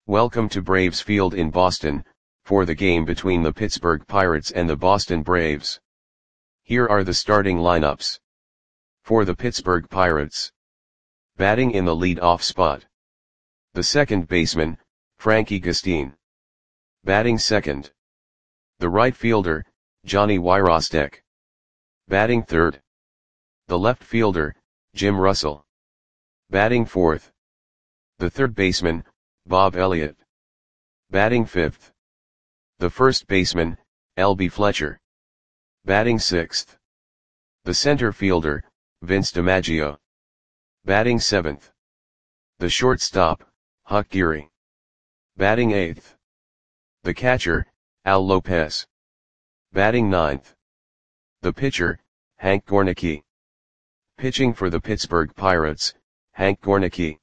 Welcome to Braves Field in Boston, for the game between the Pittsburgh Pirates and the Boston Braves. Here are the starting lineups. For the Pittsburgh Pirates. Batting in the lead-off spot. The second baseman, Frankie Gustin. Batting second. The right fielder, Johnny Wyrostek. Batting third. The left fielder, Jim Russell. Batting fourth. The third baseman, Bob Elliott. Batting fifth. The first baseman, L.B. Fletcher. Batting sixth. The center fielder, Vince DiMaggio. Batting seventh. The shortstop, Huck Geary. Batting eighth. The catcher, Al Lopez. Batting ninth. The pitcher, Hank Gornicki. Pitching for the Pittsburgh Pirates, Hank Gornicki.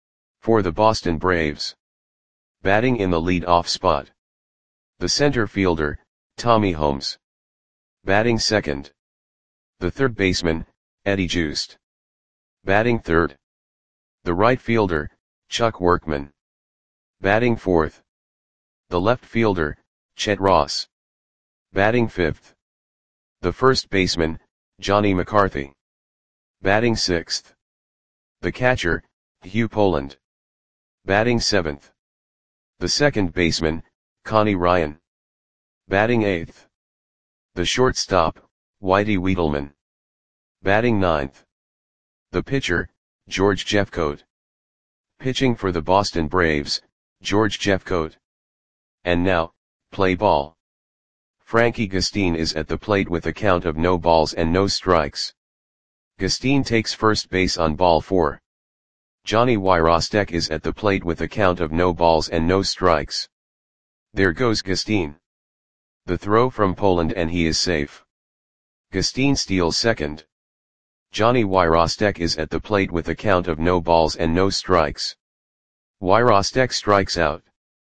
For the Boston Braves. Batting in the lead-off spot. The center fielder, Tommy Holmes. Batting second. The third baseman, Eddie Joost. Batting third. The right fielder, Chuck Workman. Batting fourth. The left fielder, Chet Ross. Batting fifth. The first baseman, Johnny McCarthy. Batting sixth. The catcher, Hugh Poland. Batting seventh. The second baseman, Connie Ryan. Batting eighth. The shortstop, Whitey Wiedelman. Batting ninth. The pitcher, George Jeffcoat. Pitching for the Boston Braves, George Jeffcoat. And now, play ball. Frankie Gustin is at the plate with a count of no balls and no strikes. Gustin takes first base on ball 4. Johnny Wyrostek is at the plate with a count of no balls and no strikes. There goes Gustin. The throw from Poland and he is safe. Gustin steals second. Johnny Wyrostek is at the plate with a count of no balls and no strikes. Wyrostek strikes out.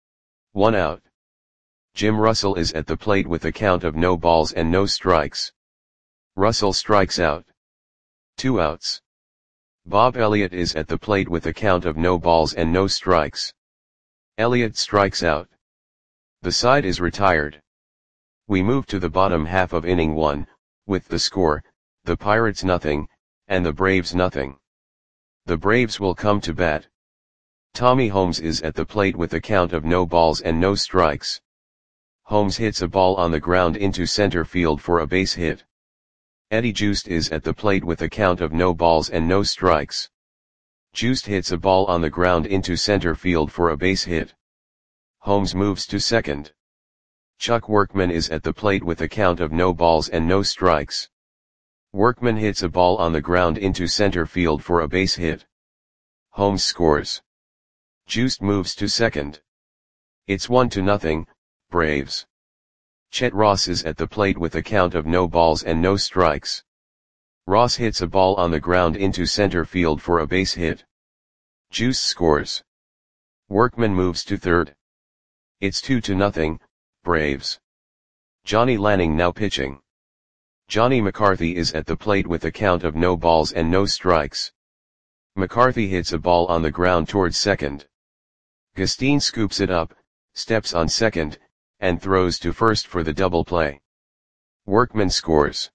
1 out. Jim Russell is at the plate with a count of no balls and no strikes. Russell strikes out. 2 outs. Bob Elliott is at the plate with a count of no balls and no strikes. Elliott strikes out. The side is retired. We move to the bottom half of inning 1, with the score, the Pirates nothing, and the Braves nothing. The Braves will come to bat. Tommy Holmes is at the plate with a count of no balls and no strikes. Holmes hits a ball on the ground into center field for a base hit. Eddie Joost is at the plate with a count of no balls and no strikes. Joost hits a ball on the ground into center field for a base hit. Holmes moves to second. Chuck Workman is at the plate with a count of no balls and no strikes. Workman hits a ball on the ground into center field for a base hit. Holmes scores. Joost moves to second. It's 1-0, Braves. Chet Ross is at the plate with a count of no balls and no strikes. Ross hits a ball on the ground into center field for a base hit. Joost scores. Workman moves to third. It's 2-0, Braves. Johnny Lanning now pitching. Johnny McCarthy is at the plate with a count of no balls and no strikes. McCarthy hits a ball on the ground towards second. Gustin scoops it up, steps on second, and throws to first for the double play. Workman scores.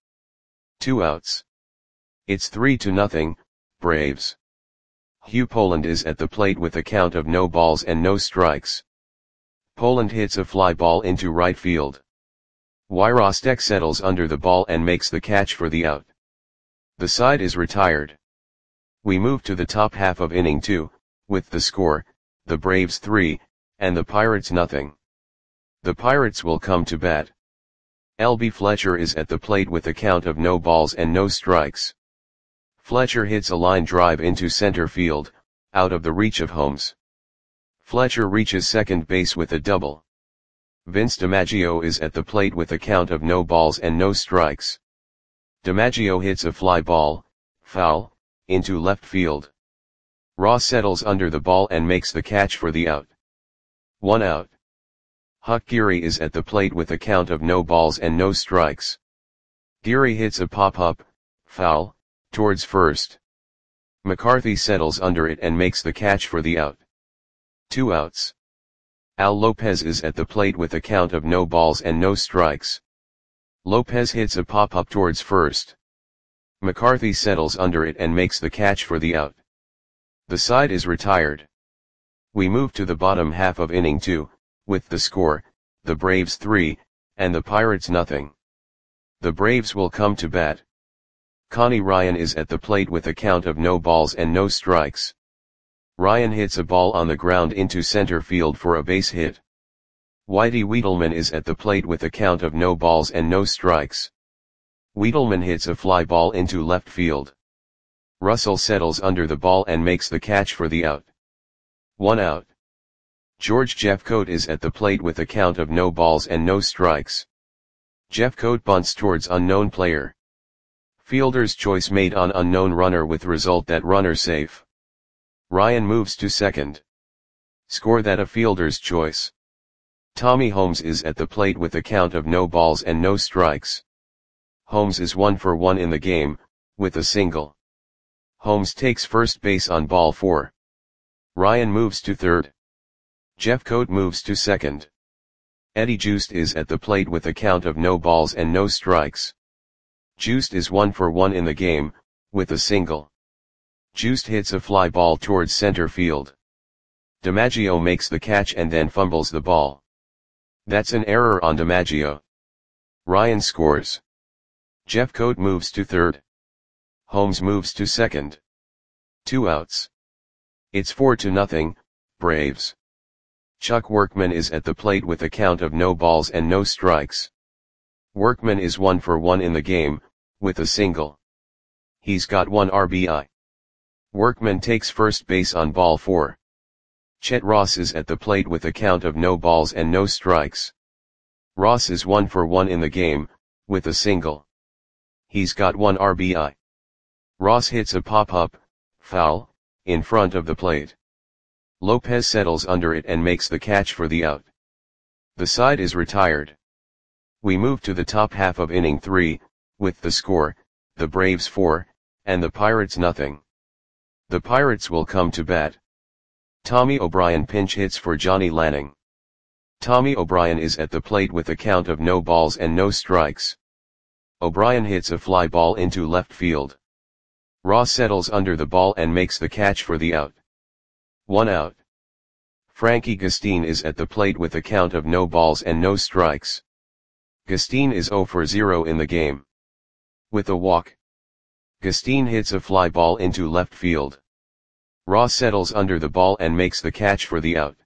2 outs. It's 3-0, Braves. Hugh Poland is at the plate with a count of no balls and no strikes. Poland hits a fly ball into right field. Wyrostek settles under the ball and makes the catch for the out. The side is retired. We move to the top half of inning 2, with the score, the Braves 3, and the Pirates nothing. The Pirates will come to bat. L.B. Fletcher is at the plate with a count of no balls and no strikes. Fletcher hits a line drive into center field, out of the reach of Holmes. Fletcher reaches second base with a double. Vince DiMaggio is at the plate with a count of no balls and no strikes. DiMaggio hits a fly ball, foul, into left field. Ross settles under the ball and makes the catch for the out. 1 out. Huck Geary is at the plate with a count of no balls and no strikes. Geary hits a pop-up, foul, towards first. McCarthy settles under it and makes the catch for the out. 2 outs. Al Lopez is at the plate with a count of no balls and no strikes. Lopez hits a pop-up towards first. McCarthy settles under it and makes the catch for the out. The side is retired. We move to the bottom half of inning 2, with the score, the Braves 3, and the Pirates nothing. The Braves will come to bat. Connie Ryan is at the plate with a count of no balls and no strikes. Ryan hits a ball on the ground into center field for a base hit. Whitey Wiedelman is at the plate with a count of no balls and no strikes. Wiedelman hits a fly ball into left field. Russell settles under the ball and makes the catch for the out. 1 out. George Jeffcoat is at the plate with a count of no balls and no strikes. Jeffcoat bunts towards unknown player. Fielder's choice made on unknown runner with result that runner safe. Ryan moves to second. Score that a fielder's choice. Tommy Holmes is at the plate with a count of no balls and no strikes. Holmes is 1 for 1 in the game, with a single. Holmes takes first base on ball 4. Ryan moves to third. Jeffcoat moves to second. Eddie Joost is at the plate with a count of no balls and no strikes. Joost is 1 for 1 in the game, with a single. Joost hits a fly ball towards center field. DiMaggio makes the catch and then fumbles the ball. That's an error on DiMaggio. Ryan scores. Jeffcoat moves to third. Holmes moves to second. 2 outs. It's 4-0, Braves. Chuck Workman is at the plate with a count of no balls and no strikes. Workman is 1 for 1 in the game, with a single. He's got 1 RBI. Workman takes first base on ball 4. Chet Ross is at the plate with a count of no balls and no strikes. Ross is 1 for 1 in the game, with a single. He's got 1 RBI. Ross hits a pop-up, foul, in front of the plate. Lopez settles under it and makes the catch for the out. The side is retired. We move to the top half of inning 3, with the score, the Braves 4, and the Pirates nothing. The Pirates will come to bat. Tommy O'Brien pinch hits for Johnny Lanning. Tommy O'Brien is at the plate with a count of no balls and no strikes. O'Brien hits a fly ball into left field. Ross settles under the ball and makes the catch for the out. 1 out. Frankie Gustin is at the plate with a count of no balls and no strikes. Gustin is 0 for 0 in the game. With a walk. Gustin hits a fly ball into left field. Ross settles under the ball and makes the catch for the out.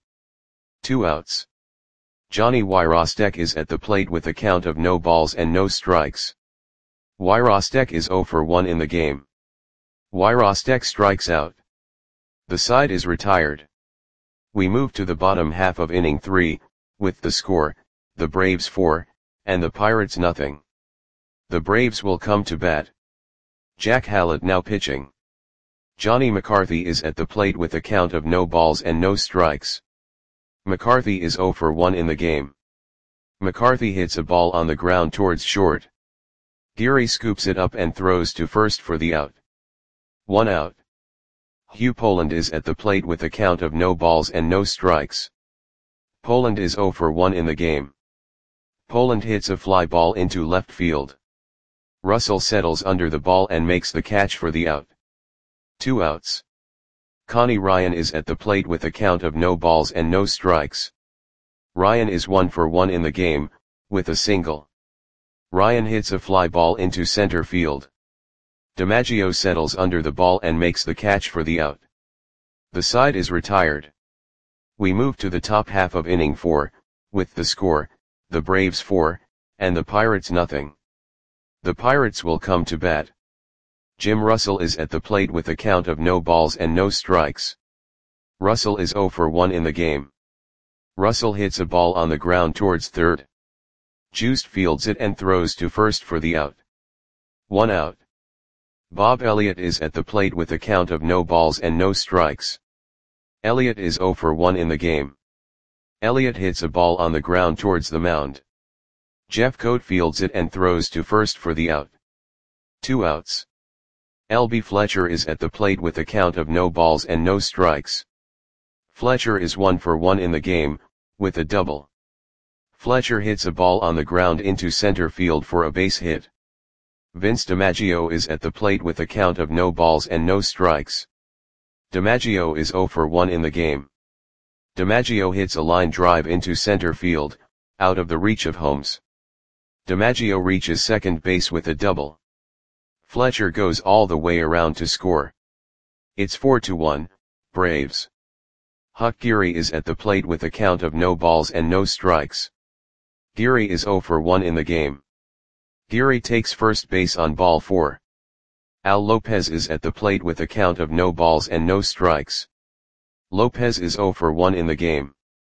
2 outs. Johnny Wyrostek is at the plate with a count of no balls and no strikes. Wyrostek is 0 for 1 in the game. Wyrostek strikes out. The side is retired. We move to the bottom half of inning 3, with the score, the Braves 4, and the Pirates nothing. The Braves will come to bat. Jack Hallett now pitching. Johnny McCarthy is at the plate with a count of no balls and no strikes. McCarthy is 0 for 1 in the game. McCarthy hits a ball on the ground towards short. Geary scoops it up and throws to first for the out. 1 out. Hugh Poland is at the plate with a count of no balls and no strikes. Poland is 0 for 1 in the game. Poland hits a fly ball into left field. Russell settles under the ball and makes the catch for the out. 2 outs. Connie Ryan is at the plate with a count of no balls and no strikes. Ryan is 1 for 1 in the game, with a single. Ryan hits a fly ball into center field. DiMaggio settles under the ball and makes the catch for the out. The side is retired. We move to the top half of inning 4, with the score, the Braves 4, and the Pirates nothing. The Pirates will come to bat. Jim Russell is at the plate with a count of no balls and no strikes. Russell is 0 for 1 in the game. Russell hits a ball on the ground towards third. Joost fields it and throws to first for the out. 1 out. Bob Elliott is at the plate with a count of no balls and no strikes. Elliott is 0 for 1 in the game. Elliott hits a ball on the ground towards the mound. Jeffcoat fields it and throws to first for the out. 2 outs. L.B. Fletcher is at the plate with a count of no balls and no strikes. Fletcher is 1 for 1 in the game, with a double. Fletcher hits a ball on the ground into center field for a base hit. Vince DiMaggio is at the plate with a count of no balls and no strikes. DiMaggio is 0 for 1 in the game. DiMaggio hits a line drive into center field, out of the reach of Holmes. DiMaggio reaches second base with a double. Fletcher goes all the way around to score. It's 4-1, Braves. Huck Geary is at the plate with a count of no balls and no strikes. Geary is 0 for 1 in the game. Geary takes first base on ball 4. Al Lopez is at the plate with a count of no balls and no strikes. Lopez is 0 for 1 in the game.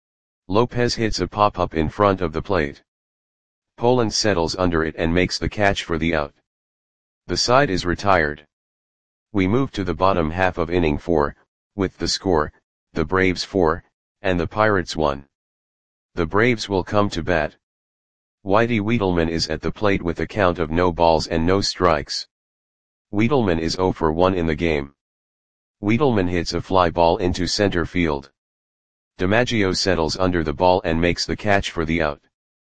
Lopez hits a pop-up in front of the plate. Poland settles under it and makes the catch for the out. The side is retired. We move to the bottom half of inning 4, with the score, the Braves 4, and the Pirates 1. The Braves will come to bat. Whitey Wiedelman is at the plate with a count of no balls and no strikes. Wiedelman is 0 for 1 in the game. Wiedelman hits a fly ball into center field. DiMaggio settles under the ball and makes the catch for the out.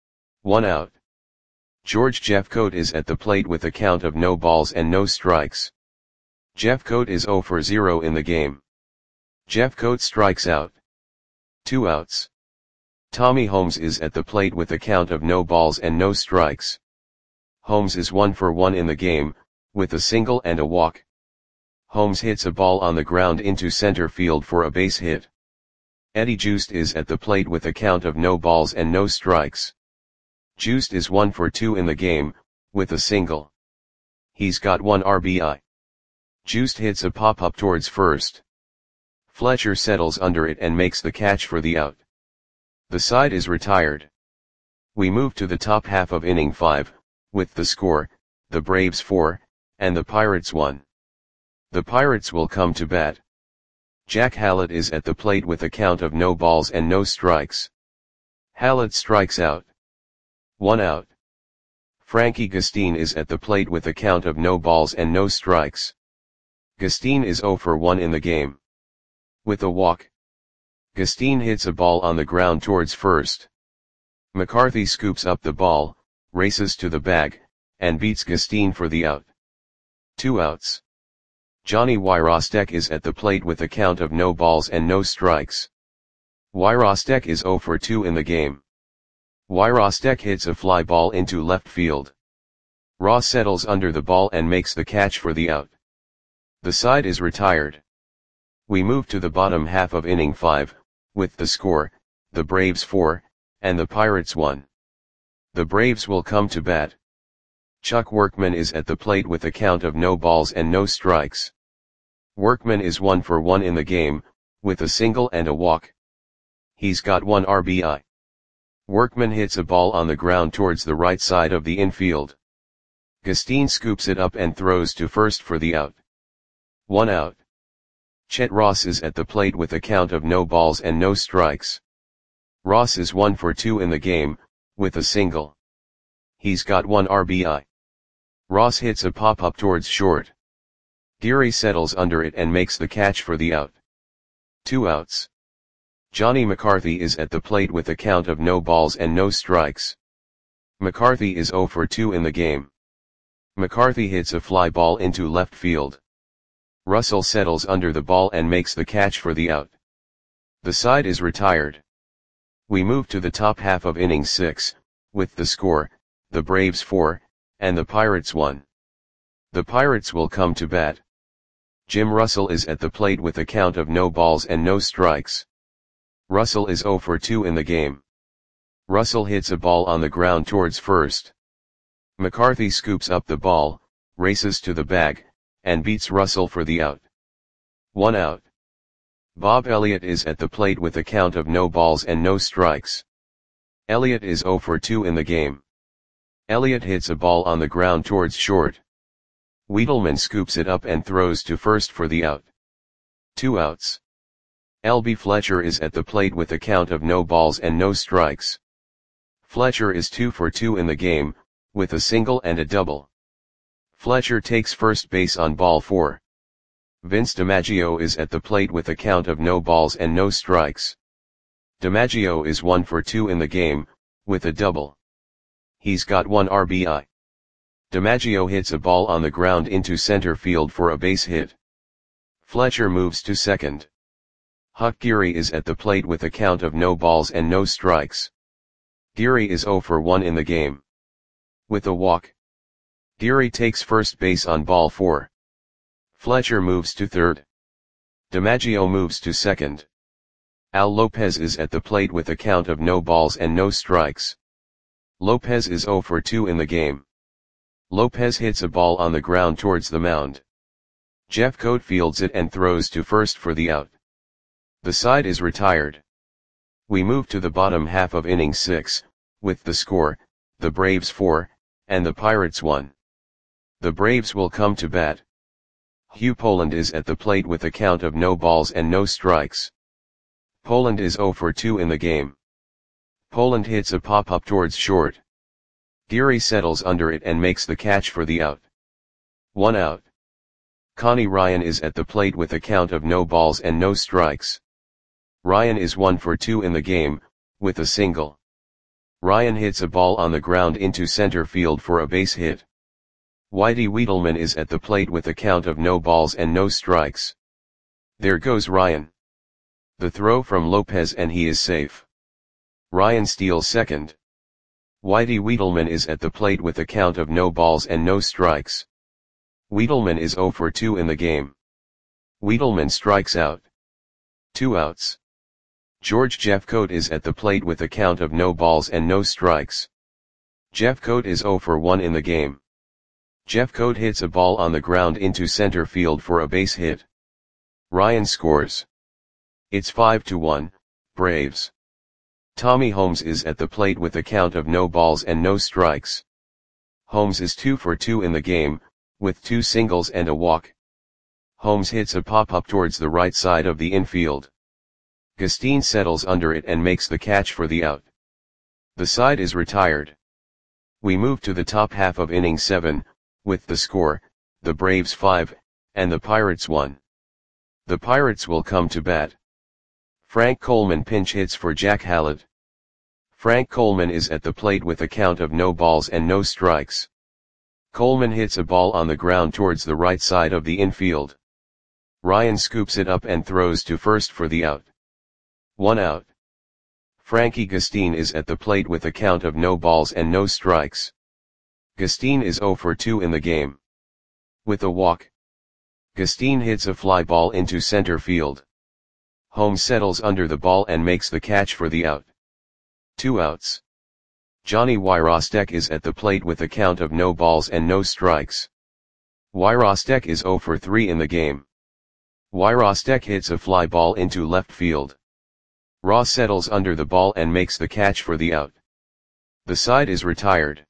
1 out. George Jeffcoat is at the plate with a count of no balls and no strikes. Jeffcoat is 0 for 0 in the game. Jeffcoat strikes out. 2 outs. Tommy Holmes is at the plate with a count of no balls and no strikes. Holmes is 1 for 1 in the game, with a single and a walk. Holmes hits a ball on the ground into center field for a base hit. Eddie Joost is at the plate with a count of no balls and no strikes. Joost is 1 for 2 in the game, with a single. He's got 1 RBI. Joost hits a pop-up towards first. Fletcher settles under it and makes the catch for the out. The side is retired. We move to the top half of inning 5, with the score, the Braves 4, and the Pirates 1. The Pirates will come to bat. Jack Hallett is at the plate with a count of no balls and no strikes. Hallett strikes out. 1 out. Frankie Gustin is at the plate with a count of no balls and no strikes. Gustin is 0 for 1 in the game. With a walk. Gustin hits a ball on the ground towards first. McCarthy scoops up the ball, races to the bag, and beats Gustin for the out. 2 outs. Johnny Wyrostek is at the plate with a count of no balls and no strikes. Wyrostek is 0 for 2 in the game. Wyrostek hits a fly ball into left field. Ross settles under the ball and makes the catch for the out. The side is retired. We move to the bottom half of inning 5, with the score, the Braves 4, and the Pirates 1. The Braves will come to bat. Chuck Workman is at the plate with a count of no balls and no strikes. Workman is 1 for 1 in the game, with a single and a walk. He's got 1 RBI. Workman hits a ball on the ground towards the right side of the infield. Gustin scoops it up and throws to first for the out. 1 out. Chet Ross is at the plate with a count of no balls and no strikes. Ross is 1 for 2 in the game, with a single. He's got 1 RBI. Ross hits a pop-up towards short. Geary settles under it and makes the catch for the out. 2 outs. Johnny McCarthy is at the plate with a count of no balls and no strikes. McCarthy is 0 for 2 in the game. McCarthy hits a fly ball into left field. Russell settles under the ball and makes the catch for the out. The side is retired. We move to the top half of inning 6, with the score, the Braves 4, and the Pirates 1. The Pirates will come to bat. Jim Russell is at the plate with a count of no balls and no strikes. Russell is 0 for 2 in the game. Russell hits a ball on the ground towards first. McCarthy scoops up the ball, races to the bag, and beats Russell for the out. 1 out. Bob Elliott is at the plate with a count of no balls and no strikes. Elliott is 0 for 2 in the game. Elliott hits a ball on the ground towards short. Wiedelman scoops it up and throws to first for the out. 2 outs. L.B. Fletcher is at the plate with a count of no balls and no strikes. Fletcher is 2 for 2 in the game, with a single and a double. Fletcher takes first base on ball 4. Vince DiMaggio is at the plate with a count of no balls and no strikes. DiMaggio is 1 for 2 in the game, with a double. He's got 1 RBI. DiMaggio hits a ball on the ground into center field for a base hit. Fletcher moves to second. Huck Geary is at the plate with a count of no balls and no strikes. Geary is 0 for 1 in the game. With a walk. Geary takes first base on ball 4. Fletcher moves to third. DiMaggio moves to second. Al Lopez is at the plate with a count of no balls and no strikes. Lopez is 0 for 2 in the game. Lopez hits a ball on the ground towards the mound. Jeffcoat fields it and throws to first for the out. The side is retired. We move to the bottom half of inning 6, with the score, the Braves 4, and the Pirates 1. The Braves will come to bat. Hugh Poland is at the plate with a count of no balls and no strikes. Poland is 0 for 2 in the game. Poland hits a pop-up towards short. Geary settles under it and makes the catch for the out. 1 out. Connie Ryan is at the plate with a count of no balls and no strikes. Ryan is 1 for 2 in the game, with a single. Ryan hits a ball on the ground into center field for a base hit. Whitey Wiedelman is at the plate with a count of no balls and no strikes. There goes Ryan. The throw from Lopez and he is safe. Ryan steals second. Whitey Wiedelman is at the plate with a count of no balls and no strikes. Wiedelman is 0 for 2 in the game. Wiedelman strikes out. 2 outs. George Jeffcoat is at the plate with a count of no balls and no strikes. Jeffcoat is 0 for 1 in the game. Jeffcoat hits a ball on the ground into center field for a base hit. Ryan scores. It's 5-1, Braves. Tommy Holmes is at the plate with a count of no balls and no strikes. Holmes is 2 for 2 in the game, with 2 singles and a walk. Holmes hits a pop-up towards the right side of the infield. Gustine settles under it and makes the catch for the out. The side is retired. We move to the top half of inning 7, with the score, the Braves 5, and the Pirates 1. The Pirates will come to bat. Frank Coleman pinch hits for Jack Hallett. Frank Coleman is at the plate with a count of no balls and no strikes. Coleman hits a ball on the ground towards the right side of the infield. Ryan scoops it up and throws to first for the out. 1 out. Frankie Gustine is at the plate with a count of no balls and no strikes. Gustine is 0 for 2 in the game. With a walk. Gustine hits a fly ball into center field. Holmes settles under the ball and makes the catch for the out. 2 outs. Johnny Wyrostek is at the plate with a count of no balls and no strikes. Wyrostek is 0 for 3 in the game. Wyrostek hits a fly ball into left field. Ross settles under the ball and makes the catch for the out. The side is retired.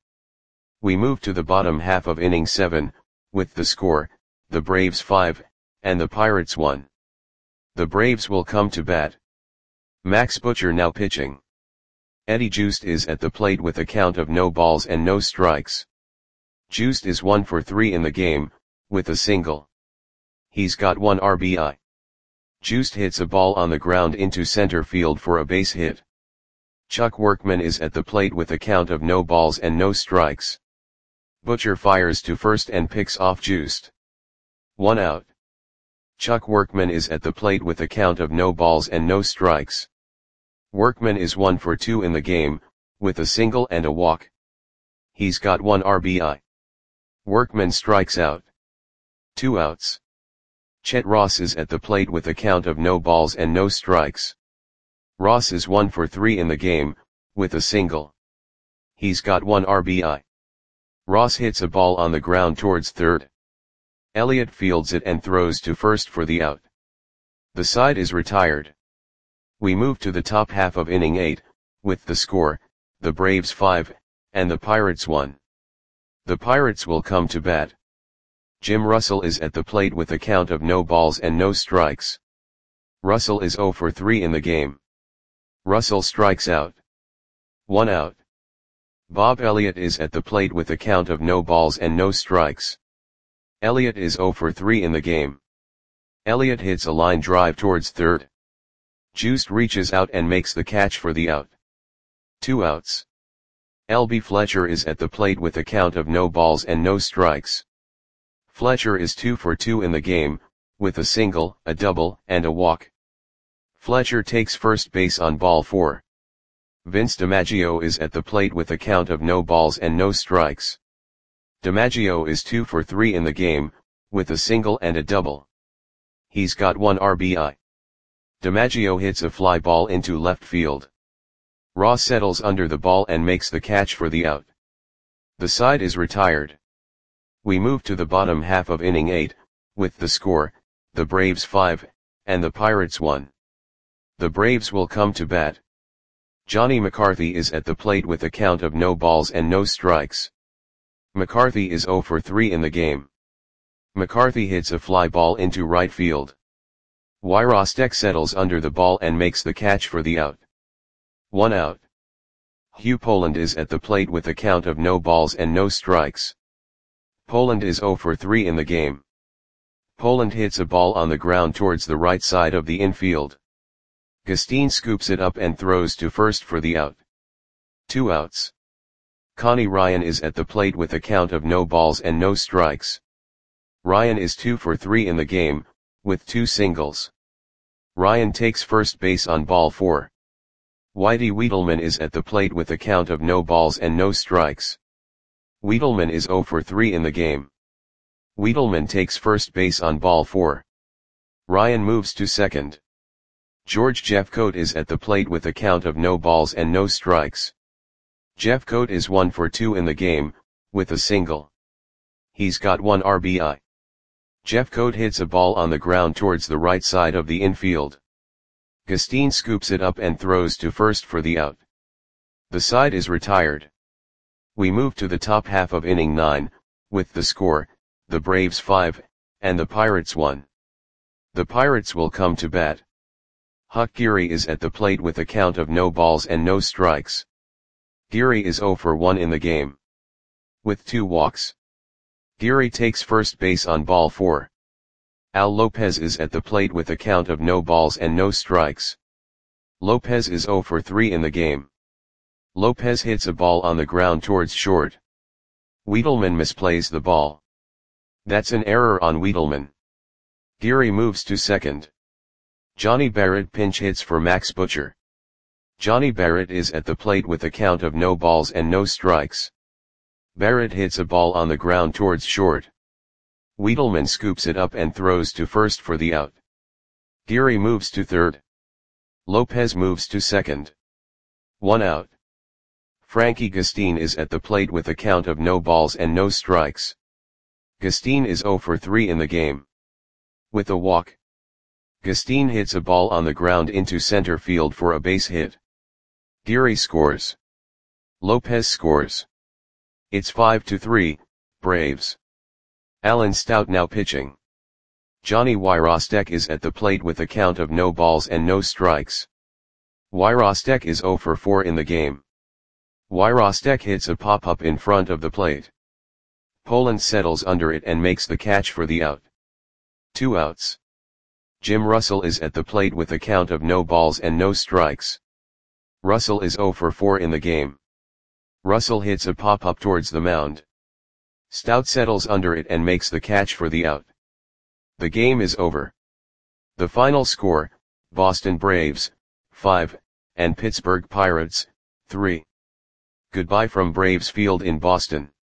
We move to the bottom half of inning 7, with the score, the Braves 5, and the Pirates 1. The Braves will come to bat. Max Butcher now pitching. Eddie Joost is at the plate with a count of no balls and no strikes. Joost is 1 for 3 in the game, with a single. He's got 1 RBI. Joost hits a ball on the ground into center field for a base hit. Chuck Workman is at the plate with a count of no balls and no strikes. Butcher fires to first and picks off Joost. 1 out. Chuck Workman is at the plate with a count of no balls and no strikes. Workman is 1 for 2 in the game, with a single and a walk. He's got 1 RBI. Workman strikes out. 2 outs. Chet Ross is at the plate with a count of no balls and no strikes. Ross is 1 for 3 in the game, with a single. He's got 1 RBI. Ross hits a ball on the ground towards third. Elliott fields it and throws to first for the out. The side is retired. We move to the top half of inning 8, with the score, the Braves 5, and the Pirates 1. The Pirates will come to bat. Jim Russell is at the plate with a count of no balls and no strikes. Russell is 0 for 3 in the game. Russell strikes out. 1 out. Bob Elliott is at the plate with a count of no balls and no strikes. Elliott is 0 for 3 in the game. Elliott hits a line drive towards third. Juiced reaches out and makes the catch for the out. 2 outs. L.B. Fletcher is at the plate with a count of no balls and no strikes. Fletcher is 2 for 2 in the game, with a single, a double, and a walk. Fletcher takes first base on ball 4. Vince DiMaggio is at the plate with a count of no balls and no strikes. DiMaggio is 2 for 3 in the game, with a single and a double. He's got 1 RBI. DiMaggio hits a fly ball into left field. Ross settles under the ball and makes the catch for the out. The side is retired. We move to the bottom half of inning 8, with the score, the Braves 5, and the Pirates 1. The Braves will come to bat. Johnny McCarthy is at the plate with a count of no balls and no strikes. McCarthy is 0 for 3 in the game. McCarthy hits a fly ball into right field. Wyrostek settles under the ball and makes the catch for the out. 1 out. Hugh Poland is at the plate with a count of no balls and no strikes. Poland is 0 for 3 in the game. Poland hits a ball on the ground towards the right side of the infield. Gustin scoops it up and throws to first for the out. 2 outs. Connie Ryan is at the plate with a count of no balls and no strikes. Ryan is 2 for 3 in the game, with 2 singles. Ryan takes first base on ball 4. Whitey Wiedelman is at the plate with a count of no balls and no strikes. Wiedelman is 0 for 3 in the game. Wiedelman takes first base on ball 4. Ryan moves to second. George Jeffcoat is at the plate with a count of no balls and no strikes. Jeffcoat is 1 for 2 in the game, with a single. He's got 1 RBI. Jeffcoat hits a ball on the ground towards the right side of the infield. Gustin scoops it up and throws to first for the out. The side is retired. We move to the top half of inning 9, with the score, the Braves 5, and the Pirates 1. The Pirates will come to bat. Huck Geary is at the plate with a count of no balls and no strikes. Geary is 0 for 1 in the game. With 2 walks. Geary takes first base on ball 4. Al Lopez is at the plate with a count of no balls and no strikes. Lopez is 0 for 3 in the game. Lopez hits a ball on the ground towards short. Wiedelman misplays the ball. That's an error on Wiedelman. Geary moves to second. Johnny Barrett pinch hits for Max Butcher. Johnny Barrett is at the plate with a count of no balls and no strikes. Barrett hits a ball on the ground towards short. Wiedelman scoops it up and throws to first for the out. Geary moves to third. Lopez moves to second. 1 out. Frankie Gustin is at the plate with a count of no balls and no strikes. Gustin is 0 for 3 in the game. With a walk. Gustin hits a ball on the ground into center field for a base hit. Geary scores. Lopez scores. It's 5-3, Braves. Alan Stout now pitching. Johnny Wyrostek is at the plate with a count of no balls and no strikes. Wyrostek is 0 for 4 in the game. Wyrostek hits a pop-up in front of the plate. Poland settles under it and makes the catch for the out. 2 outs. Jim Russell is at the plate with a count of no balls and no strikes. Russell is 0 for 4 in the game. Russell hits a pop-up towards the mound. Stout settles under it and makes the catch for the out. The game is over. The final score, Boston Braves, 5, and Pittsburgh Pirates, 3. Goodbye from Braves Field in Boston.